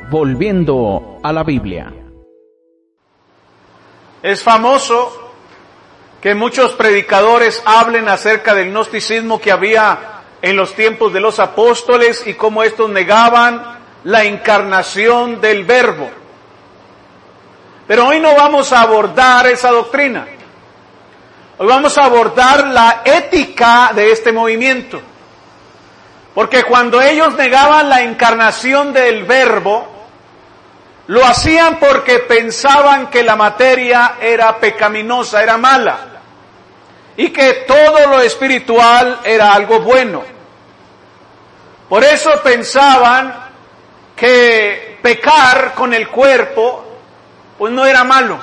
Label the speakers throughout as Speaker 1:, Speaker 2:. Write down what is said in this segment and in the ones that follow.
Speaker 1: Volviendo a la Biblia.
Speaker 2: Es famoso que muchos predicadores hablen acerca del gnosticismo que había en los tiempos de los apóstoles y cómo estos negaban la encarnación del Verbo. Pero hoy no vamos a abordar esa doctrina. Hoy vamos a abordar la ética de este movimiento. Porque cuando ellos negaban la encarnación del Verbo, lo hacían porque pensaban que la materia era pecaminosa, era mala, y que todo lo espiritual era algo bueno. Por eso pensaban que pecar con el cuerpo, pues no era malo.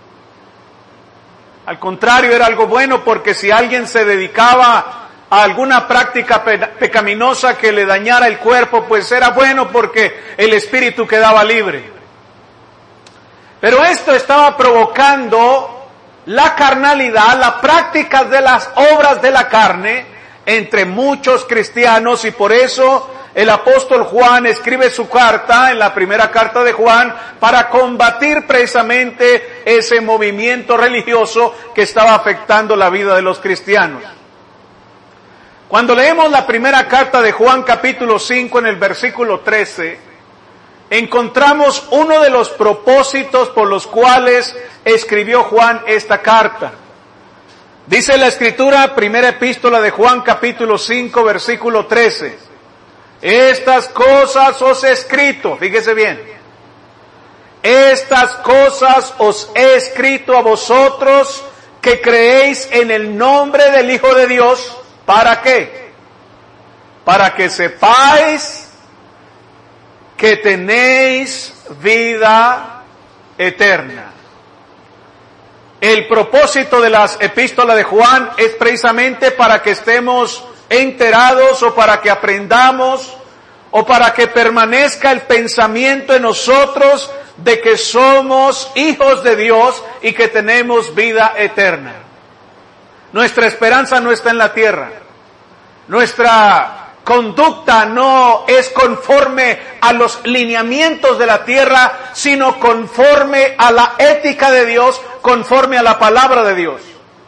Speaker 2: Al contrario, era algo bueno, porque si alguien se dedicaba a alguna práctica pecaminosa que le dañara el cuerpo, pues era bueno porque el espíritu quedaba libre. Pero esto estaba provocando la carnalidad, la práctica de las obras de la carne entre muchos cristianos, y por eso el apóstol Juan escribe su carta, en la primera carta de Juan, para combatir precisamente ese movimiento religioso que estaba afectando la vida de los cristianos. Cuando leemos la primera carta de Juan, capítulo 5, en el versículo 13, encontramos uno de los propósitos por los cuales escribió Juan esta carta. Dice la Escritura, primera epístola de Juan, capítulo 5, versículo 13. Estas cosas os he escrito, fíjese bien. Estas cosas os he escrito a vosotros que creéis en el nombre del Hijo de Dios. ¿Para qué? Para que sepáis que tenéis vida eterna. El propósito de las epístolas de Juan es precisamente para que estemos enterados, o para que aprendamos, o para que permanezca el pensamiento en nosotros de que somos hijos de Dios y que tenemos vida eterna. Nuestra esperanza no está en la tierra. Nuestra conducta no es conforme a los lineamientos de la tierra, sino conforme a la ética de Dios, conforme a la palabra de Dios.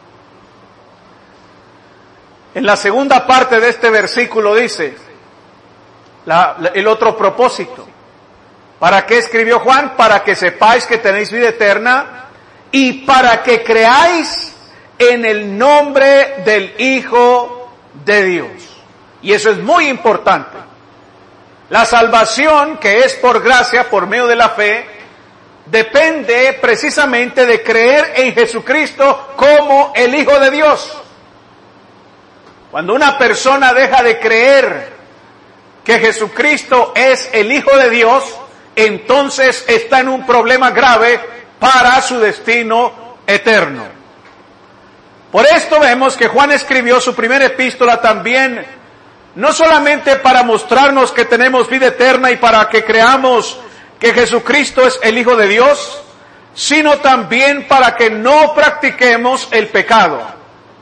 Speaker 2: En la segunda parte de este versículo dice el otro propósito. ¿Para qué escribió Juan? Para que sepáis que tenéis vida eterna y para que creáis en el nombre del Hijo de Dios. Y eso es muy importante. La salvación, que es por gracia, por medio de la fe, depende precisamente de creer en Jesucristo como el Hijo de Dios. Cuando una persona deja de creer que Jesucristo es el Hijo de Dios, entonces está en un problema grave para su destino eterno. Por esto vemos que Juan escribió su primera epístola también, no solamente para mostrarnos que tenemos vida eterna y para que creamos que Jesucristo es el Hijo de Dios, sino también para que no practiquemos el pecado.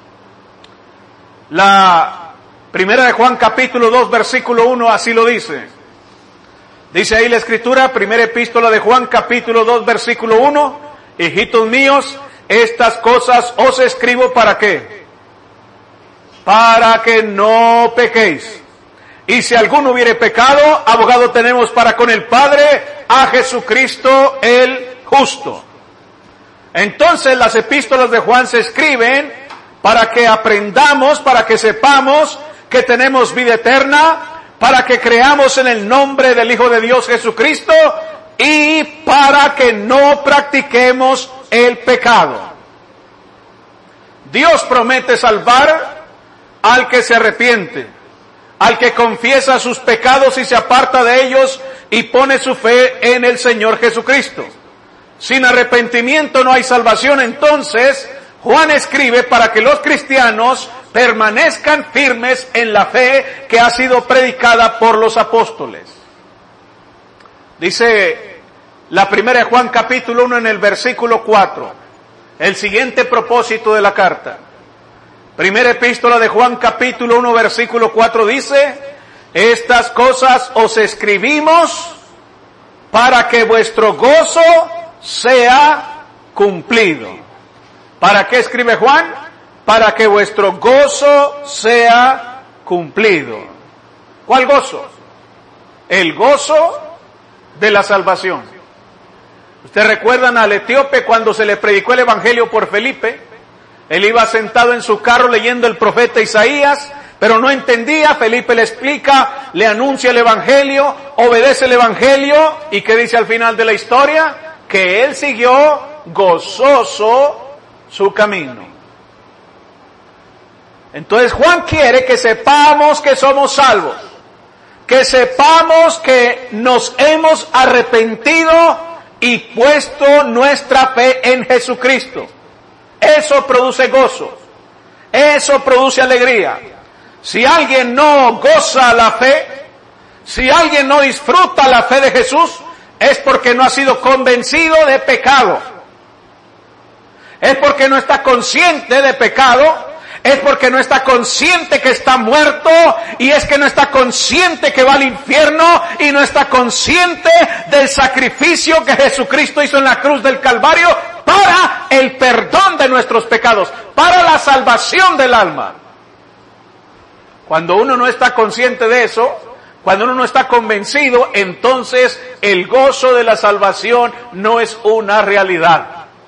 Speaker 2: La primera de Juan capítulo 2 versículo 1 así lo dice. Dice ahí la Escritura, primera epístola de Juan capítulo 2 versículo 1, hijitos míos, estas cosas os escribo ¿para qué? Para que no pequéis. Y si alguno hubiere pecado, abogado tenemos para con el Padre, a Jesucristo el justo. Entonces las epístolas de Juan se escriben para que aprendamos, para que sepamos que tenemos vida eterna, para que creamos en el nombre del Hijo de Dios Jesucristo y para que no practiquemos el pecado. Dios promete salvar al que se arrepiente, al que confiesa sus pecados y se aparta de ellos y pone su fe en el Señor Jesucristo. Sin arrepentimiento no hay salvación. Entonces Juan escribe para que los cristianos permanezcan firmes en la fe que ha sido predicada por los apóstoles. Dice la primera de Juan capítulo 1 en el versículo 4, el siguiente propósito de la carta. Primera epístola de Juan capítulo 1 versículo 4 dice, estas cosas os escribimos para que vuestro gozo sea cumplido. ¿Para qué escribe Juan? Para que vuestro gozo sea cumplido. ¿Cuál gozo? El gozo de la salvación. ¿Ustedes recuerdan al etíope cuando se le predicó el evangelio por Felipe? Él iba sentado en su carro leyendo el profeta Isaías, pero no entendía. Felipe le explica, le anuncia el evangelio, obedece el evangelio, y ¿qué dice al final de la historia? Que él siguió gozoso su camino. Entonces Juan quiere que sepamos que somos salvos, que sepamos que nos hemos arrepentido y puesto nuestra fe en Jesucristo. Eso produce gozo, eso produce alegría. Si alguien no goza la fe, si alguien no disfruta la fe de Jesús, es porque no ha sido convencido de pecado. Es porque no está consciente de pecado, es porque no está consciente que está muerto, y es que no está consciente que va al infierno, y no está consciente del sacrificio que Jesucristo hizo en la cruz del Calvario para el perdón de nuestros pecados, para la salvación del alma. Cuando uno no está consciente de eso, cuando uno no está convencido, entonces el gozo de la salvación no es una realidad.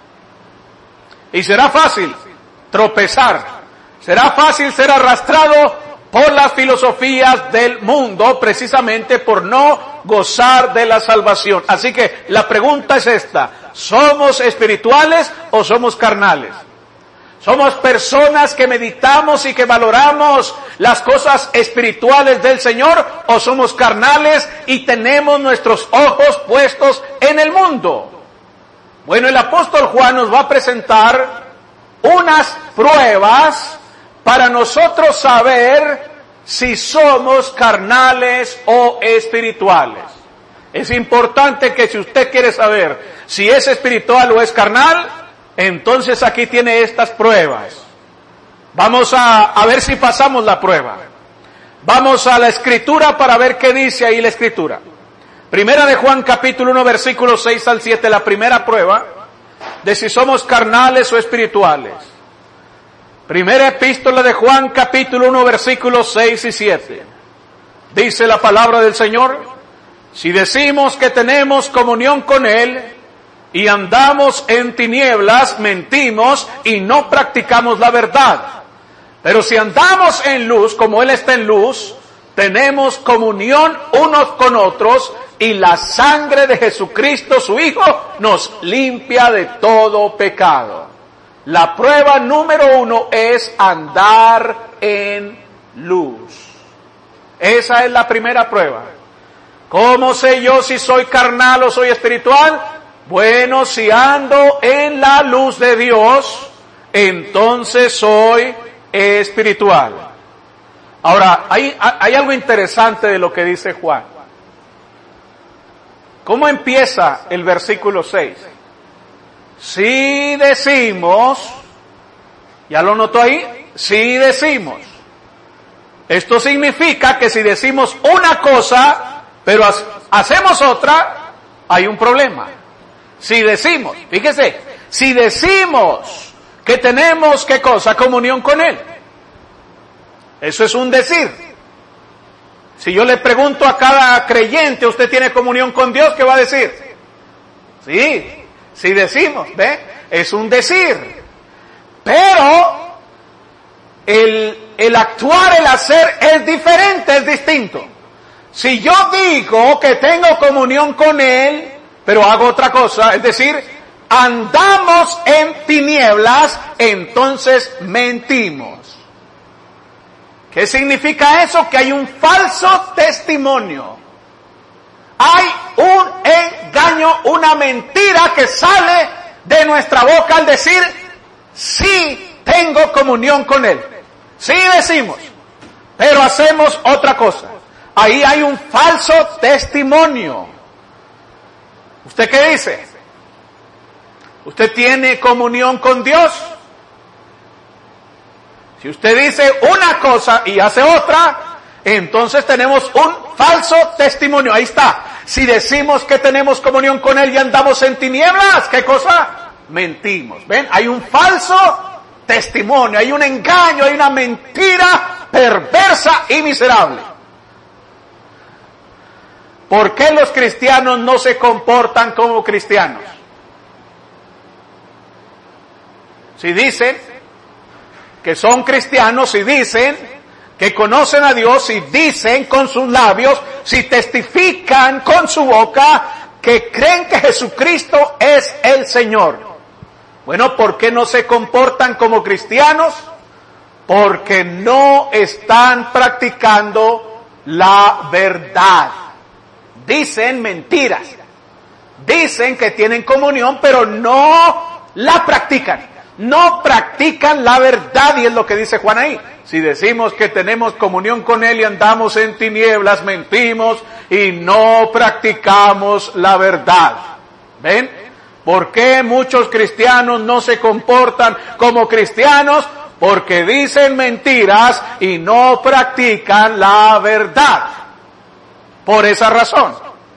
Speaker 2: Y será fácil tropezar, será fácil ser arrastrado por las filosofías del mundo, precisamente por no gozar de la salvación. Así que la pregunta es esta: ¿somos espirituales o somos carnales? ¿Somos personas que meditamos y que valoramos las cosas espirituales del Señor, o somos carnales y tenemos nuestros ojos puestos en el mundo? Bueno, el apóstol Juan nos va a presentar unas pruebas para nosotros saber si somos carnales o espirituales. Es importante que si usted quiere saber si es espiritual o es carnal, entonces aquí tiene estas pruebas. Vamos a ver si pasamos la prueba. Vamos a la Escritura para ver qué dice ahí la Escritura. Primera de Juan capítulo 1 versículos 6 al 7, la primera prueba de si somos carnales o espirituales. Primera epístola de Juan capítulo 1 versículos 6 y 7. Dice la palabra del Señor: si decimos que tenemos comunión con Él y andamos en tinieblas, mentimos y no practicamos la verdad. Pero si andamos en luz, como Él está en luz, tenemos comunión unos con otros, y la sangre de Jesucristo, su Hijo, nos limpia de todo pecado. La prueba número 1 es andar en luz. Esa es la primera prueba. ¿Cómo sé yo si soy carnal o soy espiritual? Bueno, si ando en la luz de Dios, entonces soy espiritual. Ahora, hay algo interesante de lo que dice Juan. ¿Cómo empieza el versículo 6? Si decimos, ¿ya lo notó ahí? Si decimos. Esto significa que si decimos una cosa, pero hacemos otra, hay un problema. Si decimos, fíjese, si decimos que tenemos, ¿qué cosa? Comunión con Él. Eso es un decir. Si yo le pregunto a cada creyente, ¿usted tiene comunión con Dios? ¿Qué va a decir? Sí, si decimos, ¿ve? Es un decir. Pero el actuar, el hacer es diferente, es distinto. Si yo digo que tengo comunión con Él, pero hago otra cosa, es decir, andamos en tinieblas, entonces mentimos. ¿Qué significa eso? Que hay un falso testimonio. Hay un engaño, una mentira que sale de nuestra boca al decir, sí tengo comunión con Él. Sí decimos, pero hacemos otra cosa. Ahí hay un falso testimonio. ¿Usted qué dice? ¿Usted tiene comunión con Dios? Si usted dice una cosa y hace otra, entonces tenemos un falso testimonio. Ahí está. Si decimos que tenemos comunión con Él y andamos en tinieblas, ¿qué cosa? Mentimos. ¿Ven? Hay un falso testimonio, hay un engaño, hay una mentira perversa y miserable. ¿Por qué los cristianos no se comportan como cristianos? Si dicen que son cristianos, si dicen que conocen a Dios, si dicen con sus labios, si testifican con su boca que creen que Jesucristo es el Señor. Bueno, ¿por qué no se comportan como cristianos? Porque no están practicando la verdad. Dicen mentiras. Dicen que tienen comunión, pero no la practican. No practican la verdad, y es lo que dice Juan ahí. Si decimos que tenemos comunión con Él y andamos en tinieblas, mentimos y no practicamos la verdad. ¿Ven? ¿Por qué muchos cristianos no se comportan como cristianos? Porque dicen mentiras y no practican la verdad. Por esa razón.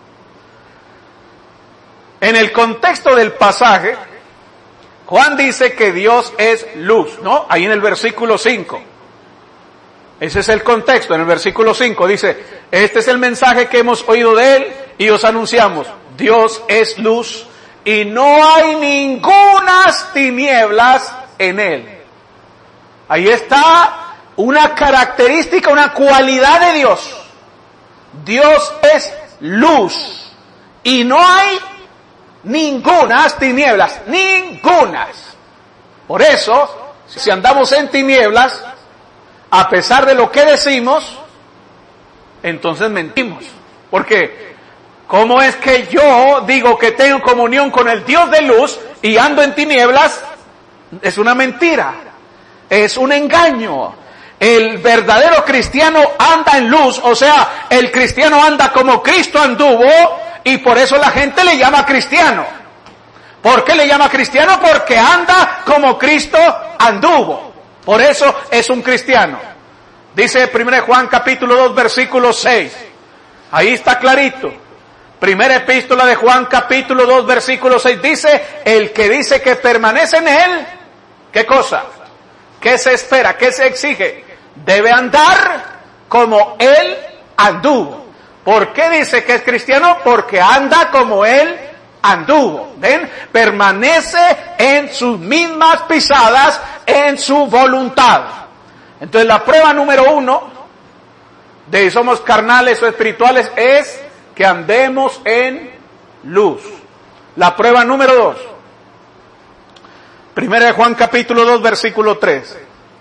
Speaker 2: En el contexto del pasaje, Juan dice que Dios es luz, ¿no? Ahí en el versículo 5. Ese es el contexto. En el versículo 5 dice, este es el mensaje que hemos oído de Él y os anunciamos. Dios es luz y no hay ningunas tinieblas en Él. Ahí está una característica, una cualidad de Dios. Dios es luz y no hay ningunas tinieblas, ningunas. Por eso, si andamos en tinieblas, a pesar de lo que decimos, entonces mentimos. Porque, ¿cómo es que yo digo que tengo comunión con el Dios de luz y ando en tinieblas? Es una mentira, es un engaño. El verdadero cristiano anda en luz, o sea, el cristiano anda como Cristo anduvo, y por eso la gente le llama cristiano. ¿Por qué le llama cristiano? Porque anda como Cristo anduvo. Por eso es un cristiano. Dice 1 Juan capítulo 2 versículo 6. Ahí está clarito. Primera epístola de Juan capítulo 2 versículo 6 dice, el que dice que permanece en Él, ¿qué cosa? ¿Qué se espera? ¿Qué se exige? Debe andar como Él anduvo. ¿Por qué dice que es cristiano? Porque anda como Él anduvo. ¿Ven? Permanece en sus mismas pisadas, en su voluntad. Entonces la prueba número 1 de si somos carnales o espirituales es que andemos en luz. La prueba número 2. Primera de Juan capítulo 2 versículo 3.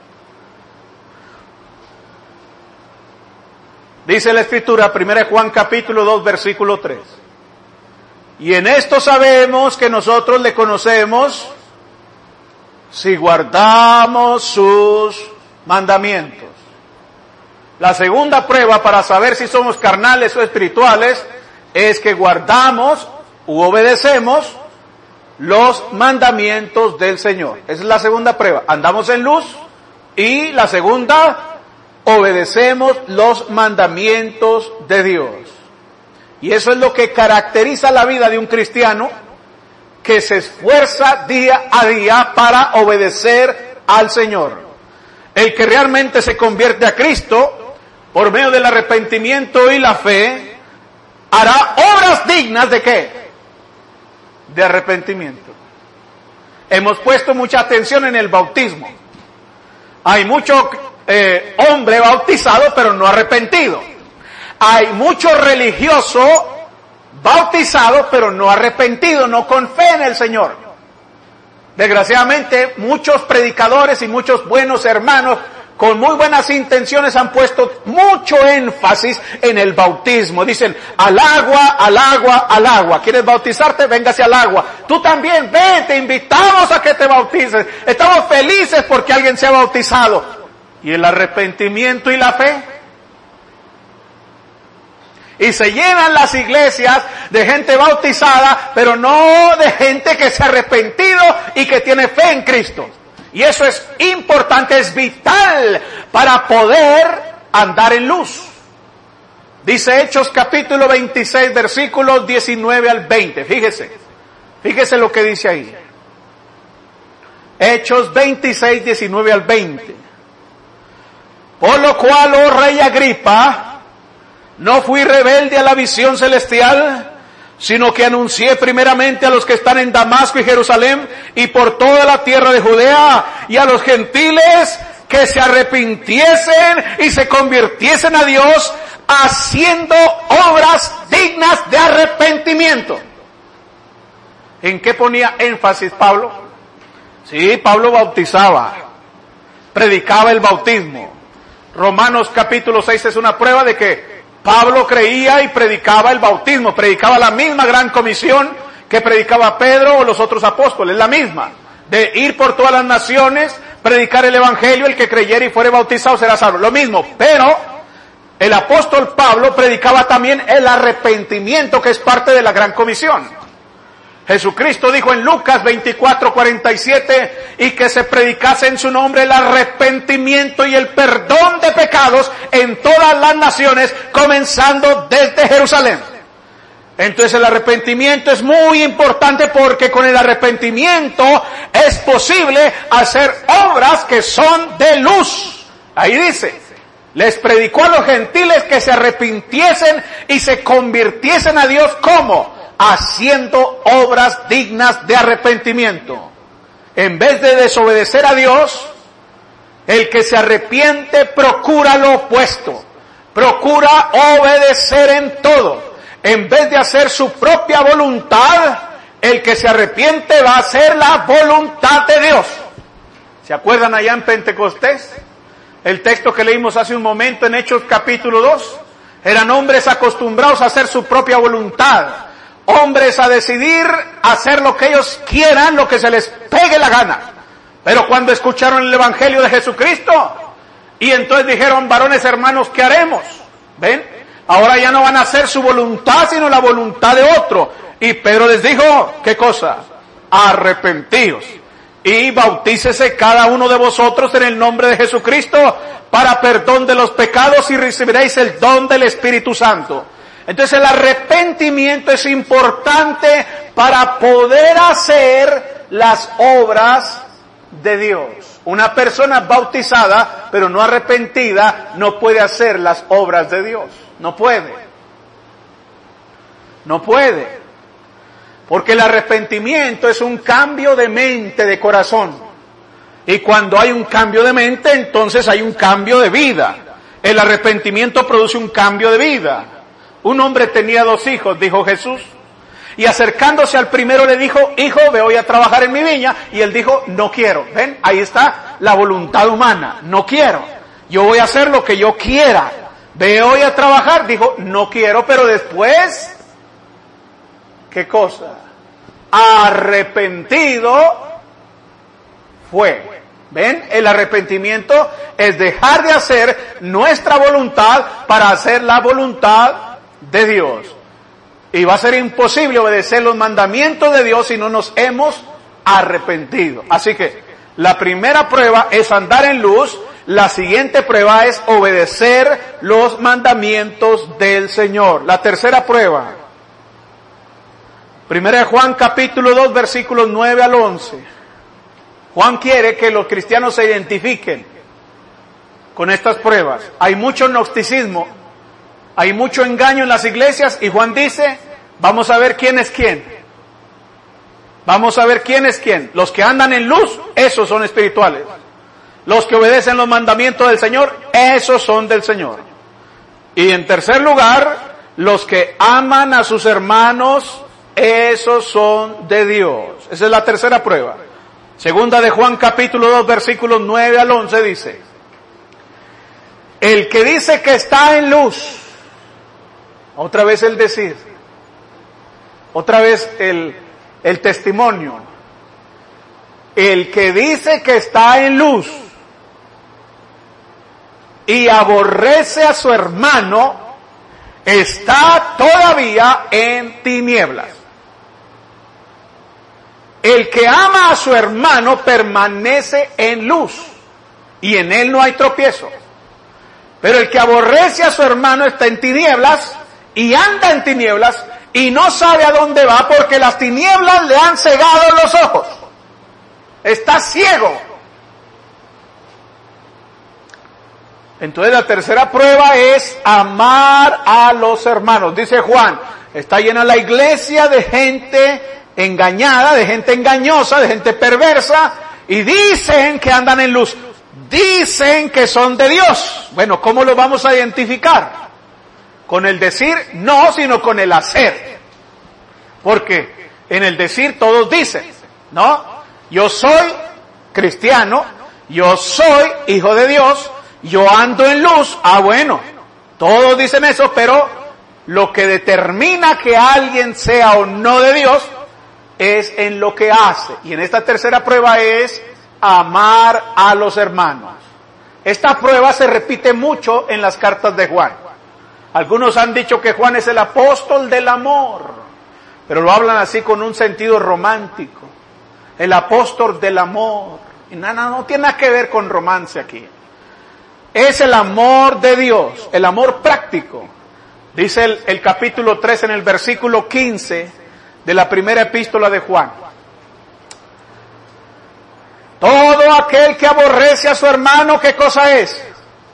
Speaker 2: Dice la Escritura, 1 Juan capítulo 2 versículo 3. Y en esto sabemos que nosotros le conocemos si guardamos sus mandamientos. La segunda prueba para saber si somos carnales o espirituales es que guardamos u obedecemos los mandamientos del Señor. Esa es la segunda prueba. Andamos en luz. Y la segunda, obedecemos los mandamientos de Dios. Y eso es lo que caracteriza la vida de un cristiano que se esfuerza día a día para obedecer al Señor. El que realmente se convierte a Cristo por medio del arrepentimiento y la fe hará obras dignas ¿de qué? De arrepentimiento. Hemos puesto mucha atención en el bautismo. Hay mucho hombre bautizado pero no arrepentido. Hay mucho religioso bautizado pero no arrepentido, no con fe en el Señor. Desgraciadamente muchos predicadores y muchos buenos hermanos con muy buenas intenciones han puesto mucho énfasis en el bautismo. Dicen, al agua, al agua, al agua. ¿Quieres bautizarte? Véngase al agua. Tú también, ven, te invitamos a que te bautices. Estamos felices porque alguien se ha bautizado. ¿Y el arrepentimiento y la fe? Y se llenan las iglesias de gente bautizada, pero no de gente que se ha arrepentido y que tiene fe en Cristo. Y eso es importante, es vital para poder andar en luz. Dice Hechos capítulo 26, versículos 19 al 20. Fíjese lo que dice ahí. Hechos 26, 19 al 20. Por lo cual, oh rey Agripa, no fui rebelde a la visión celestial, sino que anuncié primeramente a los que están en Damasco y Jerusalén y por toda la tierra de Judea y a los gentiles que se arrepintiesen y se convirtiesen a Dios, haciendo obras dignas de arrepentimiento. ¿En qué ponía énfasis Pablo? Sí, Pablo bautizaba, predicaba el bautismo. Romanos capítulo 6 es una prueba de que Pablo creía y predicaba el bautismo, predicaba la misma gran comisión que predicaba Pedro o los otros apóstoles, la misma, de ir por todas las naciones, predicar el evangelio, el que creyere y fuere bautizado será salvo, lo mismo, pero el apóstol Pablo predicaba también el arrepentimiento, que es parte de la gran comisión. Jesucristo dijo en Lucas 24:47, y que se predicase en su nombre el arrepentimiento y el perdón de pecados en todas las naciones, comenzando desde Jerusalén. Entonces el arrepentimiento es muy importante, porque con el arrepentimiento es posible hacer obras que son de luz. Ahí dice, les predicó a los gentiles que se arrepintiesen y se convirtiesen a Dios, ¿cómo? Haciendo obras dignas de arrepentimiento. En vez de desobedecer a Dios, el que se arrepiente procura lo opuesto, procura obedecer en todo. En vez de hacer su propia voluntad, el que se arrepiente va a hacer la voluntad de Dios. ¿Se acuerdan allá en Pentecostés? El texto que leímos hace un momento en Hechos capítulo 2, eran hombres acostumbrados a hacer su propia voluntad, hombres a decidir hacer lo que ellos quieran, lo que se les pegue la gana. Pero cuando escucharon el evangelio de Jesucristo, y entonces dijeron, varones hermanos, ¿qué haremos? ¿Ven? Ahora ya no van a hacer su voluntad, sino la voluntad de otro. Y Pedro les dijo, ¿qué cosa? Arrepentíos y bautícese cada uno de vosotros en el nombre de Jesucristo para perdón de los pecados, y recibiréis el don del Espíritu Santo. Entonces el arrepentimiento es importante para poder hacer las obras de Dios. Una persona bautizada pero no arrepentida no puede hacer las obras de Dios. No puede. No puede. Porque el arrepentimiento es un cambio de mente, de corazón. Y cuando hay un cambio de mente, entonces hay un cambio de vida. El arrepentimiento produce un cambio de vida. Un hombre tenía 2 hijos, dijo Jesús, y acercándose al primero le dijo, hijo, ve hoy a trabajar en mi viña, y él dijo, no quiero. ¿Ven? Ahí está la voluntad humana, no quiero. Yo voy a hacer lo que yo quiera. Ve hoy a trabajar, dijo, no quiero, pero después, ¿qué cosa? Arrepentido fue. ¿Ven? El arrepentimiento es dejar de hacer nuestra voluntad para hacer la voluntad de Dios. Y va a ser imposible obedecer los mandamientos de Dios si no nos hemos arrepentido. Así que la primera prueba es andar en luz, la siguiente prueba es obedecer los mandamientos del Señor. La tercera prueba, 1 Juan capítulo 2 versículos 9 al 11. Juan quiere que los cristianos se identifiquen con estas pruebas. Hay mucho gnosticismo, hay mucho engaño en las iglesias, y Juan dice, vamos a ver quién es quién. Vamos a ver quién es quién. Los que andan en luz, esos son espirituales. Los que obedecen los mandamientos del Señor, esos son del Señor. Y en tercer lugar, los que aman a sus hermanos, esos son de Dios. Esa es la tercera prueba. Segunda de Juan capítulo 2 versículos 9 al 11 dice, el que dice que está en luz, otra vez el decir, otra vez el testimonio, el que dice que está en luz y aborrece a su hermano, está todavía en tinieblas. El que ama a su hermano permanece en luz, y en él no hay tropiezo. Pero el que aborrece a su hermano está en tinieblas y anda en tinieblas y no sabe a dónde va porque las tinieblas le han cegado los ojos. Está ciego. Entonces la tercera prueba es amar a los hermanos. Dice Juan, está llena la iglesia de gente engañada, de gente engañosa, de gente perversa, y dicen que andan en luz. Dicen que son de Dios. Bueno, ¿cómo lo vamos a identificar? Con el decir no, sino con el hacer. Porque en el decir todos dicen, ¿no? Yo soy cristiano, yo soy hijo de Dios, yo ando en luz. Ah, bueno, todos dicen eso, pero lo que determina que alguien sea o no de Dios es en lo que hace. Y en esta tercera prueba es amar a los hermanos. Esta prueba se repite mucho en las cartas de Juan. Algunos han dicho que Juan es el apóstol del amor, pero lo hablan así con un sentido romántico. El apóstol del amor. Y no tiene nada que ver con romance aquí. Es el amor de Dios, el amor práctico. Dice el capítulo 3 en el versículo 15 de la primera epístola de Juan. Todo aquel que aborrece a su hermano, ¿qué cosa es?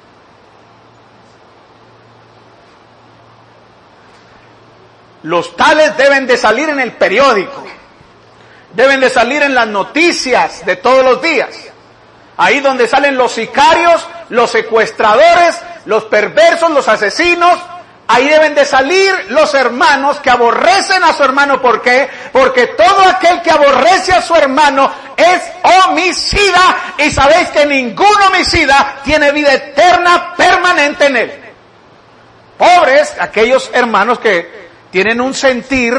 Speaker 2: Los tales deben de salir en el periódico. Deben de salir en las noticias de todos los días. Ahí donde salen los sicarios, los secuestradores, los perversos, los asesinos. Ahí deben de salir los hermanos que aborrecen a su hermano. ¿Por qué? Porque todo aquel que aborrece a su hermano es homicida. Y sabéis que ningún homicida tiene vida eterna permanente en él. Pobres aquellos hermanos que tienen un sentir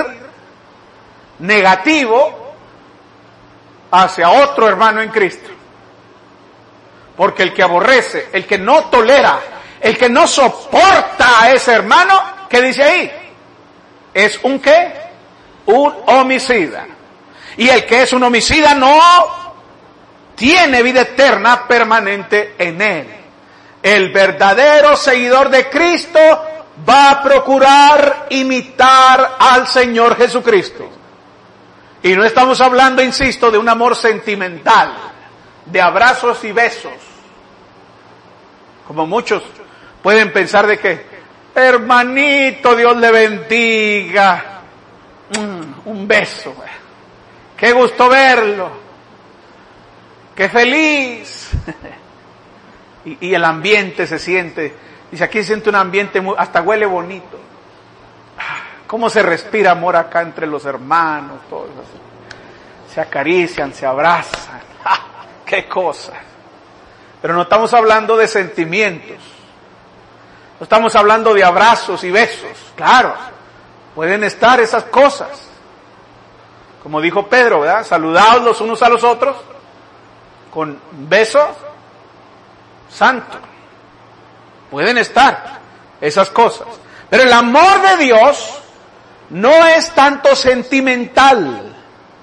Speaker 2: negativo hacia otro hermano en Cristo. Porque el que aborrece, el que no tolera, el que no soporta a ese hermano, ¿qué dice ahí? ¿Es un qué? Un homicida. Y el que es un homicida no tiene vida eterna permanente en él. El verdadero seguidor de Cristo va a procurar imitar al Señor Jesucristo. Y no estamos hablando, insisto, de un amor sentimental, de abrazos y besos. Como muchos pueden pensar de que, hermanito, Dios le bendiga, un beso, qué gusto verlo, qué feliz. Y el ambiente se siente, dice, aquí se siente un ambiente, hasta huele bonito. Cómo se respira amor acá entre los hermanos, todos se acarician, se abrazan. ¡Qué cosa! Pero no estamos hablando de sentimientos. No estamos hablando de abrazos y besos. Claro, pueden estar esas cosas. Como dijo Pedro, ¿verdad? Saludaos los unos a los otros con beso santo. Pueden estar esas cosas. Pero el amor de Dios no es tanto sentimental.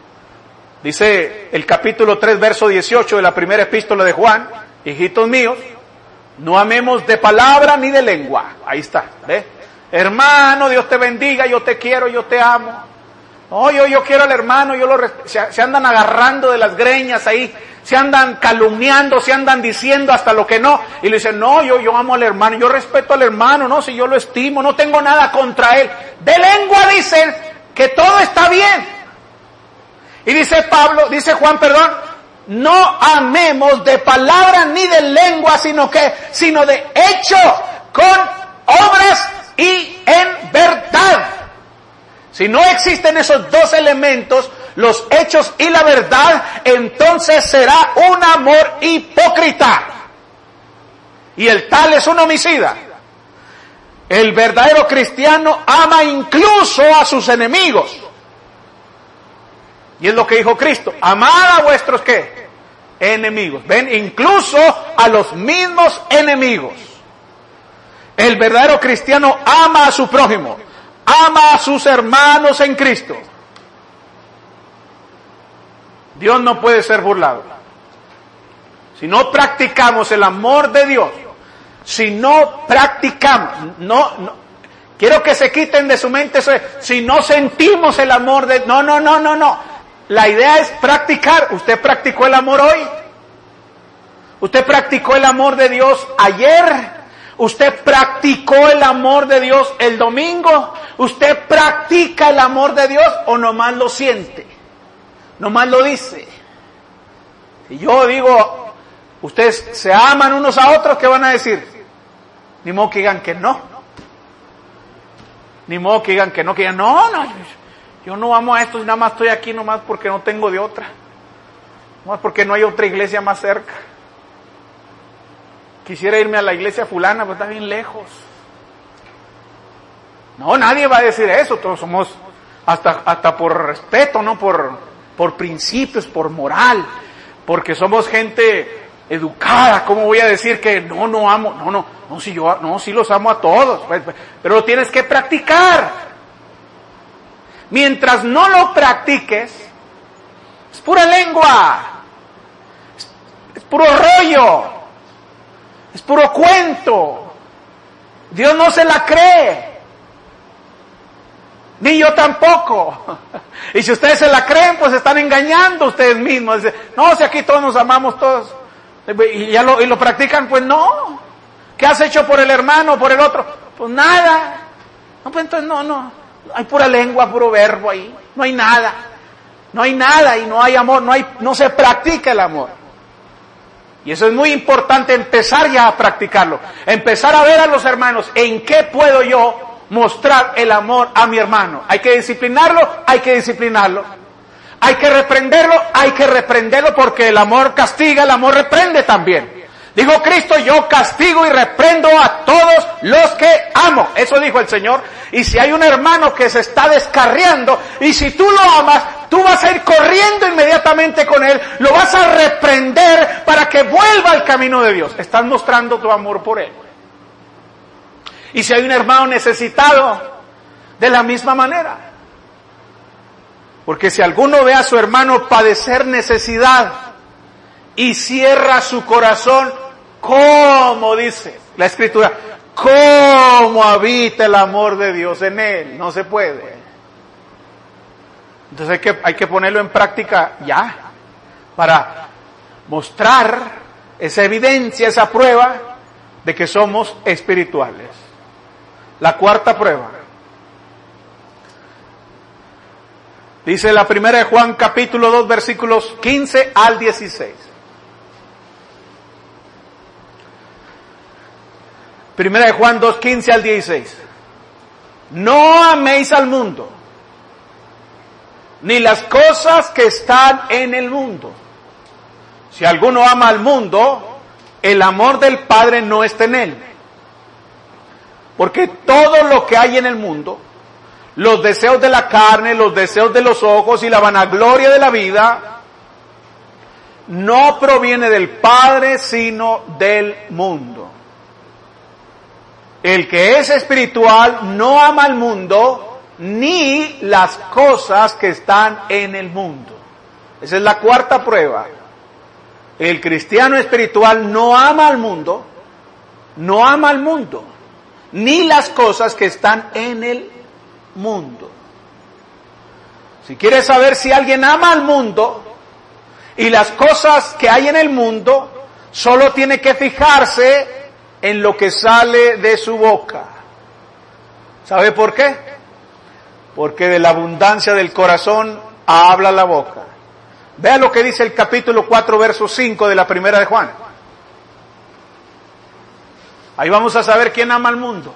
Speaker 2: Dice el capítulo 3, verso 18 de la primera epístola de Juan, hijitos míos, no amemos de palabra ni de lengua. Ahí está, ¿ve? Hermano, Dios te bendiga, yo te quiero, yo te amo. No, yo quiero al hermano, se andan agarrando de las greñas ahí, se andan calumniando, se andan diciendo hasta lo que no, y le dicen, no, yo amo al hermano, yo respeto al hermano, no, si yo lo estimo, no tengo nada contra él. De lengua dicen que todo está bien. Y dice Juan, no amemos de palabra ni de lengua, sino de hecho, con obras y en verdad. Si no existen esos dos elementos, los hechos y la verdad, entonces será un amor hipócrita. Y el tal es un homicida. El verdadero cristiano ama incluso a sus enemigos. Y es lo que dijo Cristo, amad a vuestros ¿qué? Enemigos. Ven, incluso a los mismos enemigos. El verdadero cristiano ama a su prójimo, ama a sus hermanos en Cristo. Dios no puede ser burlado. Si no practicamos el amor de Dios, si no practicamos, no, quiero que se quiten de su mente eso, si no sentimos el amor de, no. La idea es practicar. ¿Usted practicó el amor hoy? ¿Usted practicó el amor de Dios ayer? ¿Usted practicó el amor de Dios el domingo? ¿Usted practica el amor de Dios o nomás lo siente? Nomás lo dice. Y yo digo, ustedes se aman unos a otros, ¿qué van a decir? Ni modo que digan que no. Ni modo que digan que no, yo no amo a estos, nada más estoy aquí nomás porque no tengo de otra. Nomás porque no hay otra iglesia más cerca. Quisiera irme a la iglesia fulana, pero está bien lejos. No, nadie va a decir eso, todos somos, hasta por respeto, no por principios, por moral, porque somos gente educada. ¿Cómo voy a decir que no amo? No, sí los amo a todos, pero lo tienes que practicar. Mientras no lo practiques, es pura lengua, es puro rollo, es puro cuento. Dios no se la cree, ni yo tampoco. Y si ustedes se la creen, pues están engañando ustedes mismos. No, si aquí todos nos amamos todos. Y lo practican, pues no. ¿Qué has hecho por el hermano, por el otro? Pues nada. No, pues entonces no. Hay pura lengua, puro verbo ahí. No hay nada y no hay amor, no se practica el amor. Y eso es muy importante, empezar ya a practicarlo. Empezar a ver a los hermanos, ¿en qué puedo yo mostrar el amor a mi hermano? Hay que disciplinarlo, hay que disciplinarlo. Hay que reprenderlo porque el amor castiga, el amor reprende también. Dijo Cristo, yo castigo y reprendo a todos los que amo. Eso dijo el Señor. Y si hay un hermano que se está descarriando, y si tú lo amas, tú vas a ir corriendo inmediatamente con él, lo vas a reprender para que vuelva al camino de Dios. Estás mostrando tu amor por él. Y si hay un hermano necesitado, de la misma manera. Porque si alguno ve a su hermano padecer necesidad y cierra su corazón, ¿cómo dice la Escritura? ¿Cómo habita el amor de Dios en él? No se puede. Entonces hay que ponerlo en práctica ya, para mostrar esa evidencia, esa prueba de que somos espirituales. La cuarta prueba. Dice la primera de Juan capítulo 2 versículos 15 al 16. Primera de Juan 2, 15 al 16. No améis al mundo, ni las cosas que están en el mundo. Si alguno ama al mundo, el amor del Padre no está en él. Porque todo lo que hay en el mundo, los deseos de la carne, los deseos de los ojos y la vanagloria de la vida, no proviene del Padre, sino del mundo. El que es espiritual no ama al mundo, ni las cosas que están en el mundo. Esa es la cuarta prueba. El cristiano espiritual no ama al mundo, ni las cosas que están en el mundo. Si quieres saber si alguien ama al mundo y las cosas que hay en el mundo, solo tiene que fijarse en lo que sale de su boca. ¿Sabe por qué? Porque de la abundancia del corazón habla la boca. Vea lo que dice el capítulo 4, verso 5 de la primera de Juan. Ahí vamos a saber quién ama al mundo.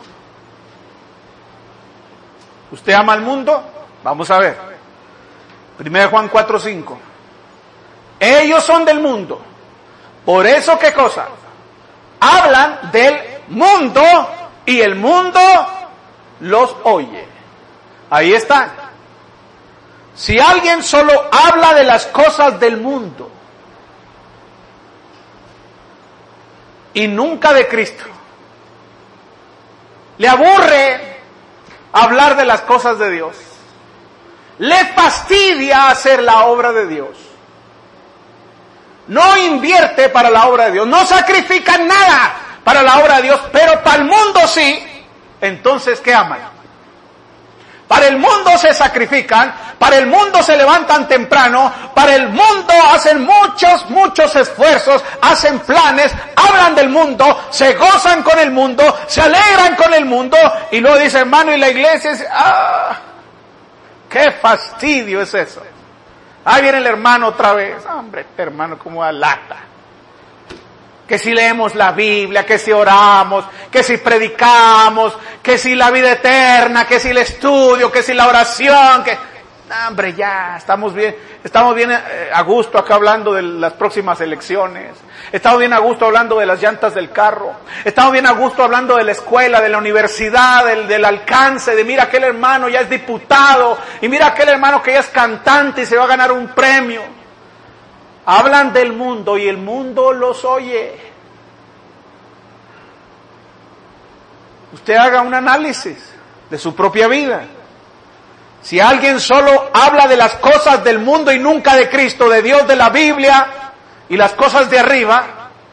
Speaker 2: ¿Usted ama al mundo? Vamos a ver. Primera de Juan 4, 5. Ellos son del mundo. Por eso, ¿qué cosa? Hablan del mundo y el mundo los oye. Ahí está. Si alguien solo habla de las cosas del mundo y nunca de Cristo, le aburre hablar de las cosas de Dios, le fastidia hacer la obra de Dios, no invierte para la obra de Dios, no sacrifica nada para la obra de Dios, pero para el mundo sí, entonces ¿qué aman? Para el mundo se sacrifican, para el mundo se levantan temprano, para el mundo hacen muchos esfuerzos, hacen planes, hablan del mundo, se gozan con el mundo, se alegran con el mundo, y luego dice, hermano, y la iglesia es, qué fastidio es eso. Ahí viene el hermano otra vez, hombre, este hermano como a lata. Que si leemos la Biblia, que si oramos, que si predicamos, que si la vida eterna, que si el estudio, que si la oración, que... hombre, ya, estamos bien a gusto acá hablando de las próximas elecciones. Estamos bien a gusto hablando de las llantas del carro. Estamos bien a gusto hablando de la escuela, de la universidad, del alcance, de mira aquel hermano ya es diputado, y mira aquel hermano que ya es cantante y se va a ganar un premio. Hablan del mundo y el mundo los oye. Usted haga un análisis de su propia vida. Si alguien solo habla de las cosas del mundo y nunca de Cristo, de Dios, de la Biblia y las cosas de arriba,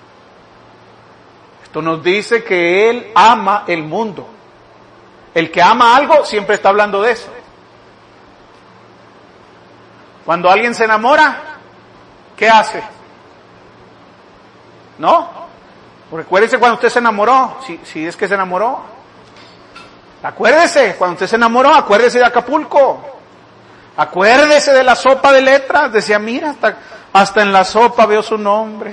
Speaker 2: esto nos dice que él ama el mundo. El que ama algo siempre está hablando de eso. Cuando alguien se enamora, ¿qué hace? ¿No? Recuérdese cuando usted se enamoró, si es que se enamoró. Acuérdese, cuando usted se enamoró, acuérdese de Acapulco. Acuérdese de la sopa de letras. Decía, mira, hasta en la sopa veo su nombre.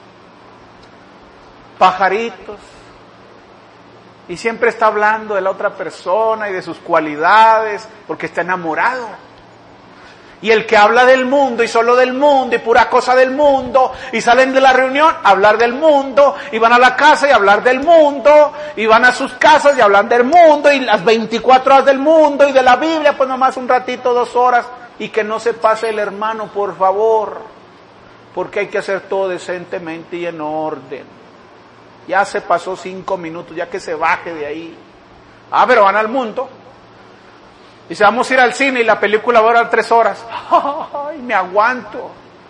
Speaker 2: Pajaritos. Y siempre está hablando de la otra persona y de sus cualidades, porque está enamorado. Y el que habla del mundo y solo del mundo y pura cosa del mundo, y salen de la reunión a hablar del mundo, y van a la casa y a hablar del mundo, y van a sus casas y hablan del mundo, y las 24 horas del mundo y de la Biblia, pues nomás un ratito, 2 horas, y que no se pase el hermano, por favor, porque hay que hacer todo decentemente y en orden. Ya se pasó 5 minutos, ya que se baje de ahí. Pero van al mundo. Dice, vamos a ir al cine y la película va a durar 3 horas. ¡Ay, me aguanto!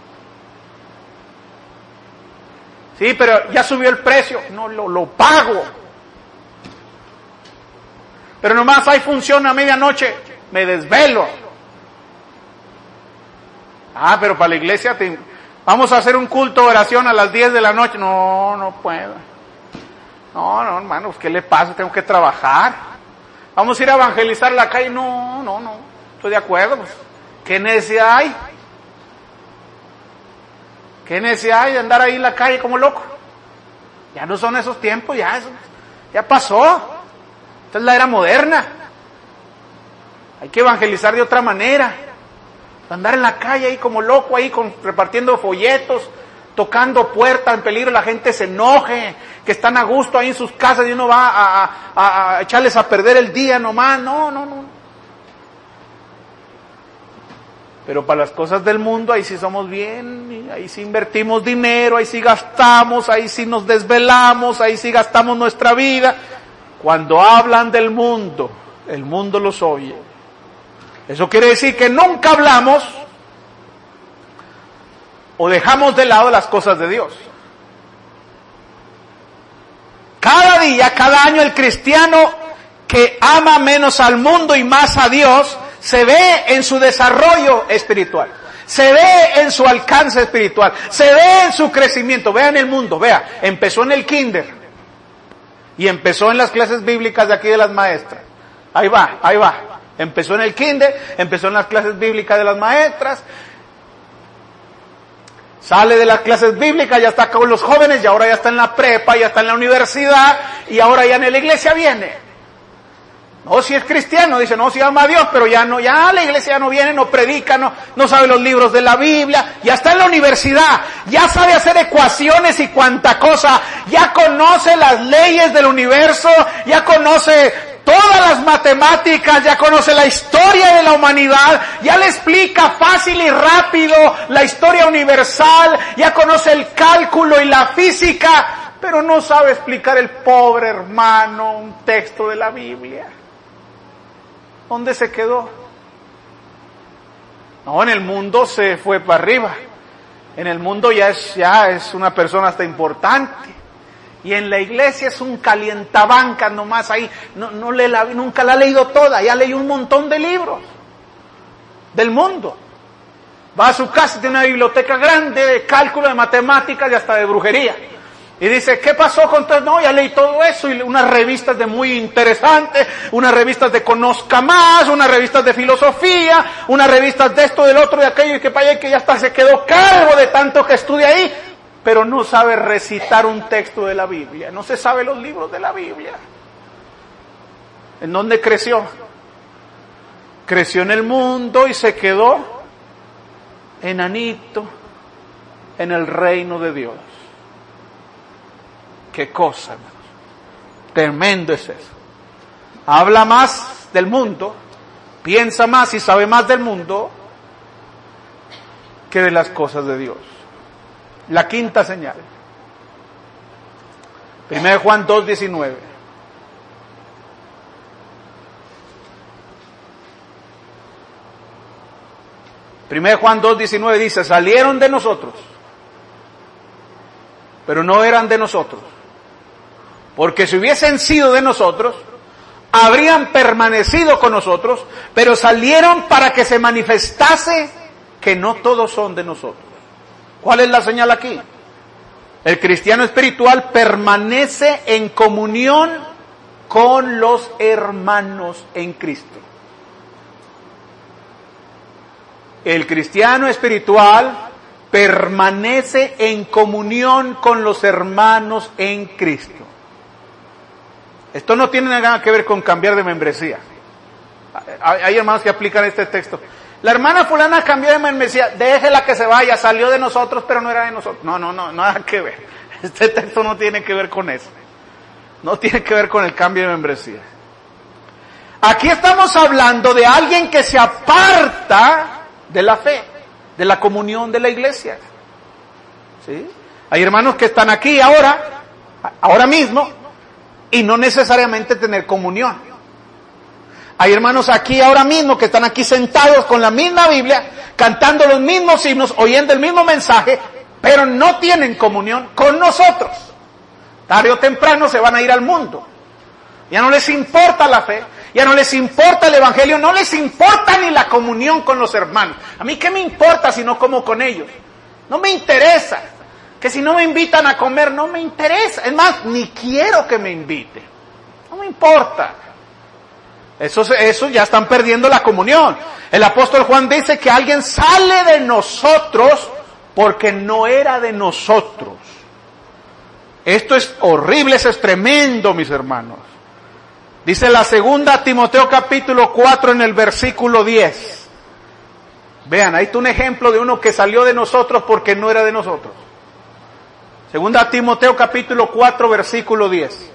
Speaker 2: Sí, pero ya subió el precio. No, lo pago. Pero nomás hay función a medianoche. Me desvelo. Pero para la iglesia vamos a hacer un culto de oración a las 10 de la noche. No puedo. No, hermano, ¿qué le pasa? Tengo que trabajar. Vamos a ir a evangelizar la calle. No, estoy de acuerdo. Pues, ¿qué necesidad hay? ¿Qué necesidad hay de andar ahí en la calle como loco? Ya no son esos tiempos, ya pasó. Esta es la era moderna. Hay que evangelizar de otra manera. Andar en la calle ahí como loco, ahí repartiendo folletos, tocando puertas, en peligro la gente se enoje, que están a gusto ahí en sus casas y uno va a echarles a perder el día nomás. No. Pero para las cosas del mundo, ahí sí somos bien, ahí sí invertimos dinero, ahí sí gastamos, ahí sí nos desvelamos, ahí sí gastamos nuestra vida. Cuando hablan del mundo, el mundo los oye. Eso quiere decir que nunca hablamos o dejamos de lado las cosas de Dios. Cada día, cada año el cristiano que ama menos al mundo y más a Dios, se ve en su desarrollo espiritual, se ve en su alcance espiritual, se ve en su crecimiento. Vea en el mundo, empezó en el kinder y empezó en las clases bíblicas de aquí de las maestras. Ahí va. Empezó en el kinder, empezó en las clases bíblicas de las maestras, sale de las clases bíblicas, ya está con los jóvenes, y ahora ya está en la prepa, ya está en la universidad, y ahora ya en la iglesia viene. No, si es cristiano, dice, no, si ama a Dios, pero ya la iglesia ya no viene, no predica, no sabe los libros de la Biblia, ya está en la universidad, ya sabe hacer ecuaciones y cuanta cosa, ya conoce las leyes del universo, ya conoce todas las matemáticas, ya conoce la historia de la humanidad, ya le explica fácil y rápido la historia universal, ya conoce el cálculo y la física, pero no sabe explicar el pobre hermano un texto de la Biblia. ¿Dónde se quedó? No, en el mundo se fue para arriba. En el mundo ya es una persona hasta importante. Y en la iglesia es un calientabancas nomás ahí. Nunca la ha leído toda, ya leí un montón de libros del mundo. Va a su casa, tiene una biblioteca grande de cálculo, de matemáticas y hasta de brujería. Y dice, ¿qué pasó con todo? No, ya leí todo eso, y unas revistas de muy interesantes, unas revistas de Conozca Más, unas revistas de filosofía, unas revistas de esto, del otro, de aquello, y que para allá, que ya hasta se quedó calvo de tanto que estudia ahí, pero no sabe recitar un texto de la Biblia, no se sabe los libros de la Biblia. ¿En dónde creció? Creció en el mundo y se quedó enanito en el reino de Dios. Qué cosa, hermanos. Tremendo es eso. Habla más del mundo, piensa más y sabe más del mundo que de las cosas de Dios. La quinta señal. 1 Juan 2:19. Juan 2:19 dice, salieron de nosotros, pero no eran de nosotros. Porque si hubiesen sido de nosotros, habrían permanecido con nosotros, pero salieron para que se manifestase que no todos son de nosotros. ¿Cuál es la señal aquí? El cristiano espiritual permanece en comunión con los hermanos en Cristo. El cristiano espiritual permanece en comunión con los hermanos en Cristo. Esto no tiene nada que ver con cambiar de membresía. Hay hermanos que aplican este texto. La hermana fulana cambió de membresía, déjela que se vaya, salió de nosotros, pero no era de nosotros. No, nada que ver. Este texto no tiene que ver con eso. No tiene que ver con el cambio de membresía. Aquí estamos hablando de alguien que se aparta de la fe, de la comunión de la iglesia. ¿Sí? Hay hermanos que están aquí ahora mismo, y no necesariamente tener comunión. Hay hermanos aquí ahora mismo que están aquí sentados con la misma Biblia, cantando los mismos himnos, oyendo el mismo mensaje, pero no tienen comunión con nosotros. Tarde o temprano se van a ir al mundo. Ya no les importa la fe, ya no les importa el evangelio, no les importa ni la comunión con los hermanos. A mí qué me importa si no como con ellos. No me interesa. Que si no me invitan a comer, no me interesa. Es más, ni quiero que me invite. No me importa. Eso ya están perdiendo la comunión. El apóstol Juan dice que alguien sale de nosotros porque no era de nosotros. Esto es horrible, eso es tremendo, mis hermanos. Dice la segunda Timoteo capítulo 4 en el versículo 10. Vean, ahí está un ejemplo de uno que salió de nosotros porque no era de nosotros. Segunda Timoteo capítulo 4 versículo 10.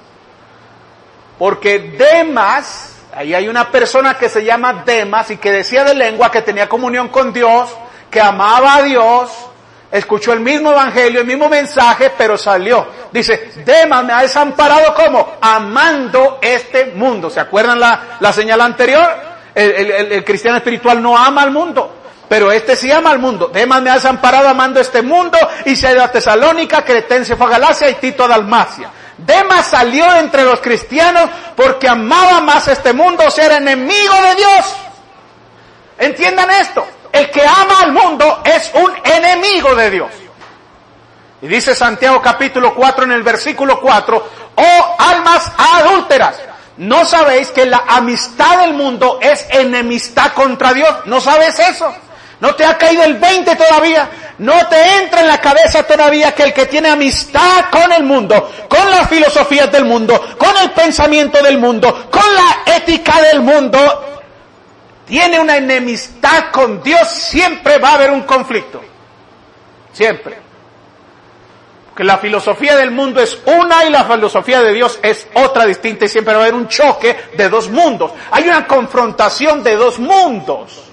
Speaker 2: Porque Demas, ahí hay una persona que se llama Demas y que decía de lengua que tenía comunión con Dios, que amaba a Dios, escuchó el mismo evangelio, el mismo mensaje, pero salió. Dice, Demas me ha desamparado ¿cómo? Amando este mundo. ¿Se acuerdan la señal anterior? El cristiano espiritual no ama al mundo. Pero este sí ama al mundo. Demas me ha desamparado amando este mundo y se ha ido a Tesalónica, Cretense fue a Galacia y Tito a Dalmacia. Demas salió entre los cristianos porque amaba más este mundo, o sea, era enemigo de Dios. Entiendan esto. El que ama al mundo es un enemigo de Dios. Y dice Santiago capítulo 4 en el versículo 4, oh almas adúlteras, ¿no sabéis que la amistad del mundo es enemistad contra Dios? ¿No sabes eso? ¿No te ha caído el 20 todavía? ¿No te entra en la cabeza todavía que el que tiene amistad con el mundo, con las filosofías del mundo, con el pensamiento del mundo, con la ética del mundo, tiene una enemistad con Dios? Siempre va a haber un conflicto. Siempre. Porque la filosofía del mundo es una y la filosofía de Dios es otra distinta y siempre va a haber un choque de dos mundos. Hay una confrontación de dos mundos.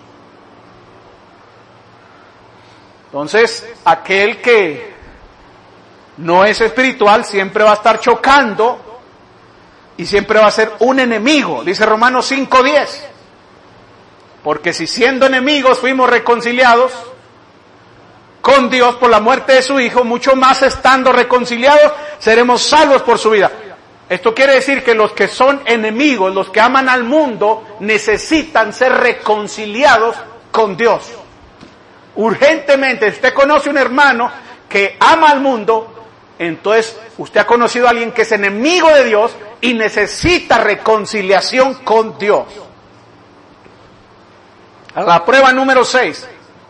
Speaker 2: Entonces, aquel que no es espiritual siempre va a estar chocando y siempre va a ser un enemigo. Dice Romanos 5:10. Porque si siendo enemigos fuimos reconciliados con Dios por la muerte de su Hijo, mucho más estando reconciliados seremos salvos por su vida. Esto quiere decir que los que son enemigos, los que aman al mundo, necesitan ser reconciliados con Dios. Urgentemente, si usted conoce un hermano que ama al mundo, entonces usted ha conocido a alguien que es enemigo de Dios y necesita reconciliación con Dios. A la prueba número 6.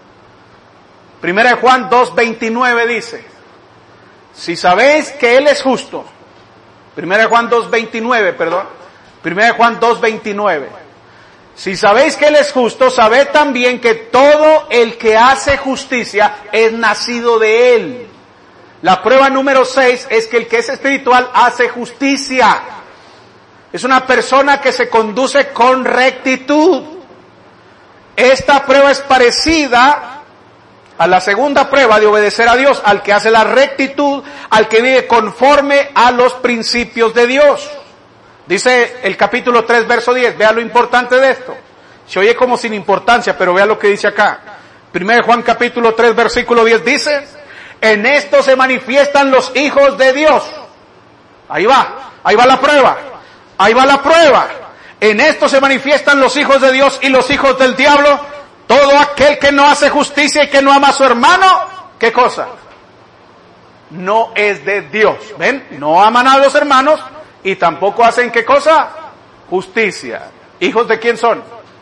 Speaker 2: 1 Juan 2:29 dice, si sabéis que Él es justo, 1 Juan 2:29, perdón, 1 Juan 2:29, si sabéis que Él es justo, sabed también que todo el que hace justicia es nacido de Él. La prueba número 6 es que el que es espiritual hace justicia. Es una persona que se conduce con rectitud. Esta prueba es parecida a la segunda prueba de obedecer a Dios, al que hace la rectitud, al que vive conforme a los principios de Dios. Dice el capítulo 3, verso 10, vea lo importante de esto. Se oye como sin importancia, pero vea lo que dice acá. 1 Juan capítulo 3, versículo 10 dice, en esto se manifiestan los hijos de Dios. Ahí va la prueba. En esto se manifiestan los hijos de Dios y los hijos del diablo. Todo aquel que no hace justicia y que no ama a su hermano, ¿qué cosa? No es de Dios. ¿Ven? No aman a los hermanos y tampoco hacen ¿qué cosa? Justicia. ¿Hijos de quién son?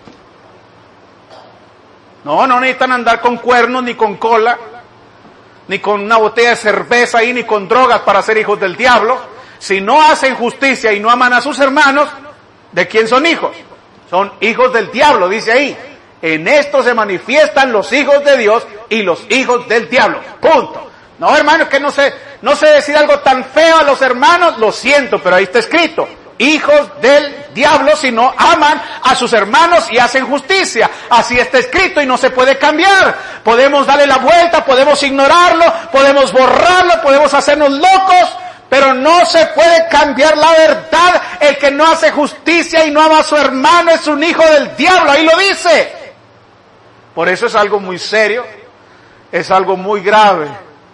Speaker 2: No necesitan andar con cuernos, ni con cola, ni con una botella de cerveza ahí, ni con drogas para ser hijos del diablo. Si no hacen justicia y no aman a sus hermanos, ¿de quién son hijos? Son hijos del diablo, dice ahí. En esto se manifiestan los hijos de Dios y los hijos del diablo. Punto. No, hermanos, que no sé decir algo tan feo a los hermanos, lo siento, pero ahí está escrito. Hijos del diablo si no aman a sus hermanos y hacen justicia. Así está escrito y no se puede cambiar. Podemos darle la vuelta, podemos ignorarlo, podemos borrarlo, podemos hacernos locos, pero no se puede cambiar la verdad. El que no hace justicia y no ama a su hermano es un hijo del diablo, ahí lo dice. Por eso es algo muy serio, es algo muy grave.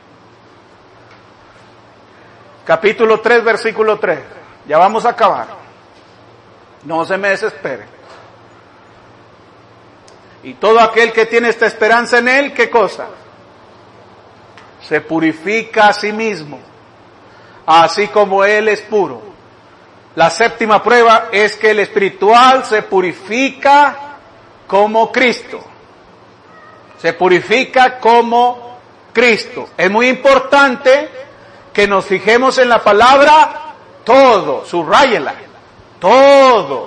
Speaker 2: Capítulo 3, versículo 3. Ya vamos a acabar. No se me desespere. Y todo aquel que tiene esta esperanza en Él, ¿qué cosa? Se purifica a sí mismo, así como Él es puro. La séptima prueba es que el espiritual se purifica como Cristo. Se purifica como Cristo. Es muy importante que nos fijemos en la palabra todo, subráyela. Todo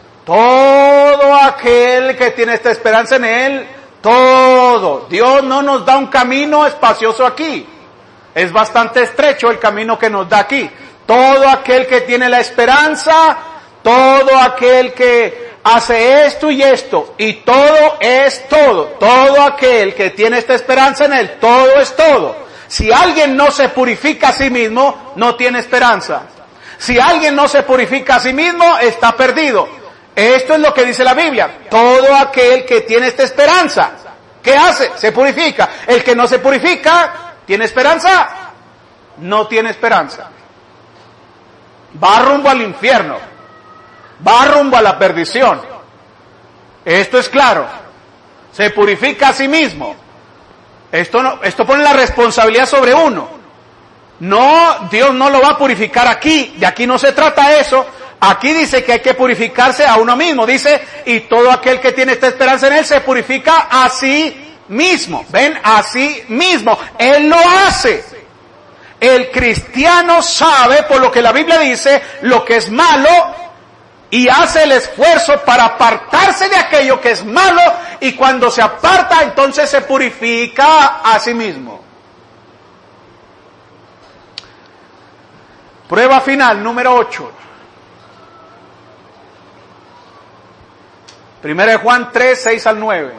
Speaker 2: aquel que tiene esta esperanza en Él, todo. Dios no nos da un camino espacioso aquí. Es bastante estrecho el camino que nos da aquí. Todo aquel que tiene la esperanza, todo aquel que hace esto y esto, y todo es todo. Todo aquel que tiene esta esperanza en Él, todo es todo. Si alguien no se purifica a sí mismo, no tiene esperanza. Si alguien no se purifica a sí mismo, está perdido. Esto es lo que dice la Biblia. Todo aquel que tiene esta esperanza, ¿qué hace? Se purifica. El que no se purifica, ¿tiene esperanza? No tiene esperanza. Va rumbo al infierno. Va rumbo a la perdición. Esto es claro. Se purifica a sí mismo. Esto pone la responsabilidad sobre uno. No, Dios no lo va a purificar aquí. De aquí no se trata eso. Aquí dice que hay que purificarse a uno mismo. Dice, y todo aquel que tiene esta esperanza en Él se purifica a sí mismo. ¿Ven? A sí mismo. Él lo hace. El cristiano sabe, por lo que la Biblia dice, lo que es malo y hace el esfuerzo para apartarse de aquello que es malo, y cuando se aparta, entonces se purifica a sí mismo. Prueba final, número 8. 1 Juan 3, 6 al 9.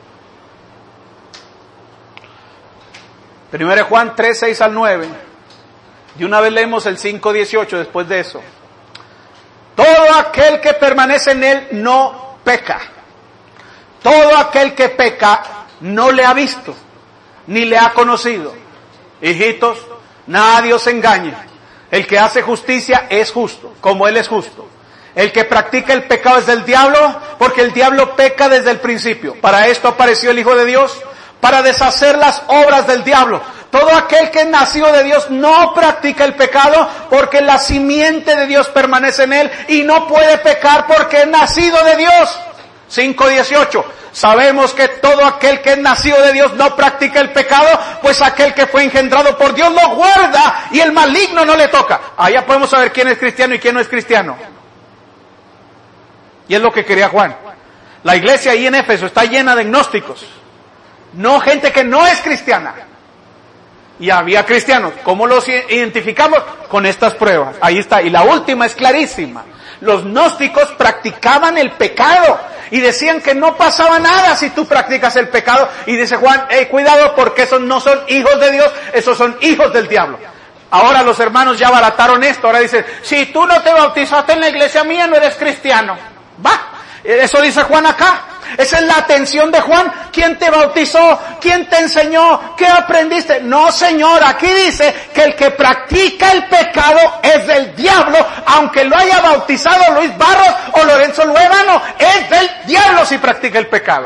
Speaker 2: 1 Juan 3, 6 al 9. Y una vez leemos el 5, 18 después de eso. Todo aquel que permanece en Él no peca. Todo aquel que peca no le ha visto, ni le ha conocido. Hijitos, nadie os engañe. El que hace justicia es justo, como Él es justo. El que practica el pecado es del diablo, porque el diablo peca desde el principio. Para esto apareció el Hijo de Dios, para deshacer las obras del diablo. Todo aquel que es nacido de Dios no practica el pecado, porque la simiente de Dios permanece en él y no puede pecar porque es nacido de Dios. 5:18. Sabemos que todo aquel que es nacido de Dios no practica el pecado, pues aquel que fue engendrado por Dios lo guarda y el maligno no le toca. Allá podemos saber quién es cristiano y quién no es cristiano. Y es lo que quería Juan. La iglesia ahí en Éfeso está llena de gnósticos. No gente que no es cristiana. Y había cristianos. ¿Cómo los identificamos? Con estas pruebas. Ahí está. Y la última es clarísima. Los gnósticos practicaban el pecado. Y decían que no pasaba nada si tú practicas el pecado. Y dice Juan, cuidado porque esos no son hijos de Dios, esos son hijos del diablo. Ahora los hermanos ya abarataron esto. Ahora dicen, si tú no te bautizaste en la iglesia mía, no eres cristiano. Va. Eso dice Juan acá. Esa es la atención de Juan. ¿Quién te bautizó? ¿Quién te enseñó? ¿Qué aprendiste? No, señor, aquí dice que el que practica el pecado es del diablo, aunque lo haya bautizado Luis Barros o Lorenzo Luébano, es del diablo si practica el pecado.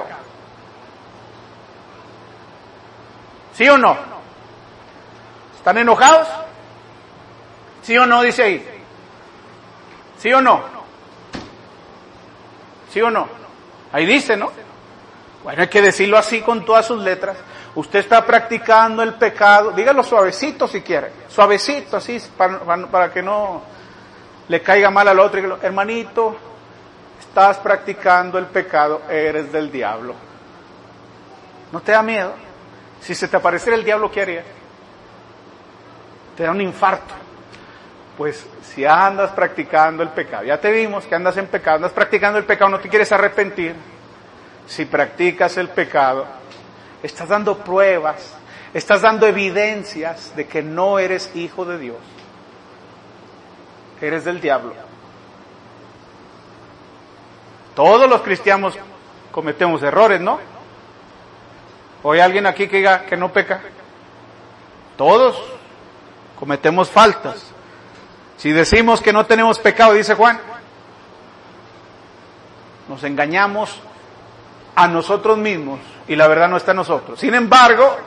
Speaker 2: ¿Sí o no? ¿Están enojados? ¿Sí o no? Dice ahí. ¿Sí o no? ¿Sí o no? Ahí dice, ¿no? Bueno, hay que decirlo así con todas sus letras. Usted está practicando el pecado. Dígalo suavecito si quiere. Suavecito, así, para que no le caiga mal al otro. Dígalo, hermanito, estás practicando el pecado, eres del diablo. ¿No te da miedo? Si se te apareciera el diablo, ¿qué harías? Te da un infarto. Pues si andas practicando el pecado, ya te vimos que andas en pecado, andas practicando el pecado, no te quieres arrepentir. Si practicas el pecado, estás dando pruebas, estás dando evidencias de que no eres hijo de Dios. Eres del diablo. Todos los cristianos cometemos errores, ¿no? ¿O hay alguien aquí que diga que no peca? Todos cometemos faltas. Si decimos que no tenemos pecado, dice Juan, nos engañamos a nosotros mismos y la verdad no está en nosotros. Sin embargo,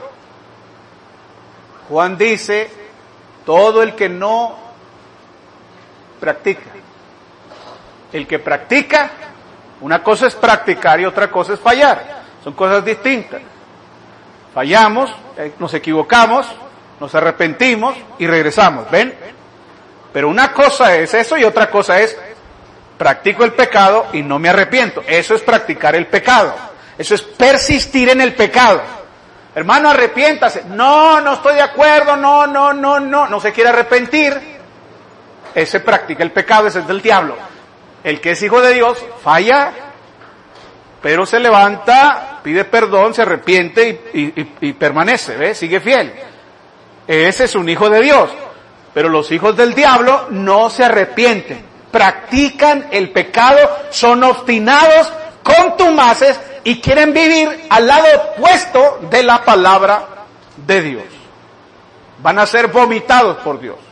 Speaker 2: Juan dice, todo el que no practica. El que practica, una cosa es practicar y otra cosa es fallar. Son cosas distintas. Fallamos, nos equivocamos, nos arrepentimos y regresamos. ¿Ven? Pero una cosa es eso y otra cosa es practico el pecado y no me arrepiento. Eso es practicar el pecado. Eso es persistir en el pecado. Hermano, arrepiéntase. No, no estoy de acuerdo, no se quiere arrepentir. Ese practica el pecado, ese es del diablo. El que es hijo de Dios falla, pero se levanta, pide perdón, se arrepiente y permanece, ¿ve? Sigue fiel. Ese es un hijo de Dios. Pero los hijos del diablo no se arrepienten, practican el pecado, son obstinados, contumaces y quieren vivir al lado opuesto de la palabra de Dios. Van a ser vomitados por Dios.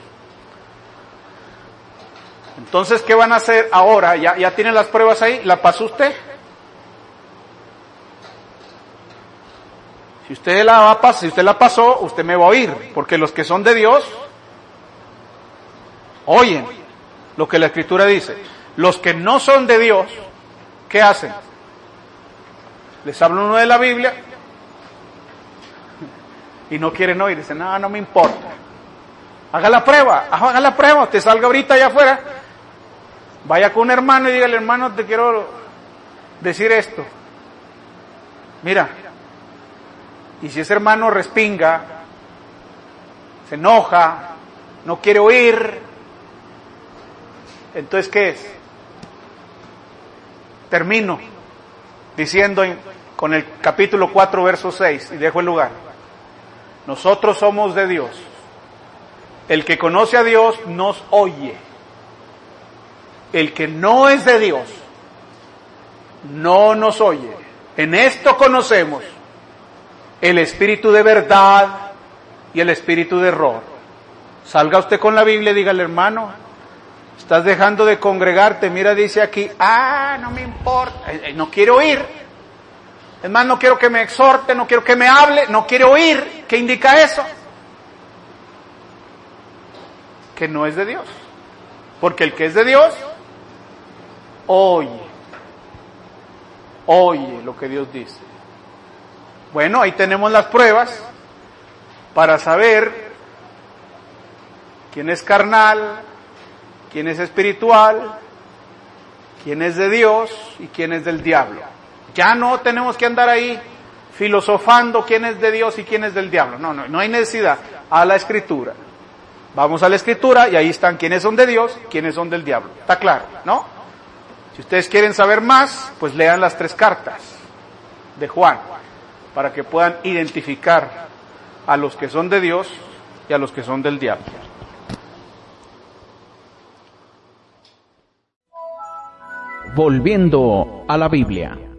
Speaker 2: Entonces, ¿qué van a hacer ahora? ¿Ya tienen las pruebas ahí? ¿La pasó usted? Si usted la pasó, usted me va a oír, porque los que son de Dios oyen lo que la Escritura dice. Los que no son de Dios, ¿qué hacen? Les habla uno de la Biblia y no quieren oír. Dicen, no me importa. Haga la prueba, te salga ahorita allá afuera. Vaya con un hermano y dígale, hermano, te quiero decir esto. Mira, y si ese hermano respinga, se enoja, no quiere oír, entonces, ¿qué es? Termino diciendo con el capítulo 4, verso 6, y dejo el lugar. Nosotros somos de Dios. El que conoce a Dios nos oye. El que no es de Dios no nos oye. En esto conocemos el espíritu de verdad y el espíritu de error. Salga usted con la Biblia y dígale, hermano, estás dejando de congregarte, mira, dice aquí, no me importa, no quiero oír. Es más, no quiero que me exhorte, no quiero que me hable, no quiero oír. ¿Qué indica eso? Que no es de Dios. Porque el que es de Dios, oye lo que Dios dice. Bueno, ahí tenemos las pruebas para saber quién es carnal, quién es espiritual, quién es de Dios y quién es del diablo. Ya no tenemos que andar ahí filosofando quién es de Dios y quién es del diablo. No hay necesidad. A la Escritura. Vamos a la Escritura y ahí están quiénes son de Dios, quiénes son del diablo. ¿Está claro? ¿No? Si ustedes quieren saber más, pues lean las 3 cartas de Juan, para que puedan identificar a los que son de Dios y a los que son del diablo.
Speaker 1: Volviendo a la Biblia.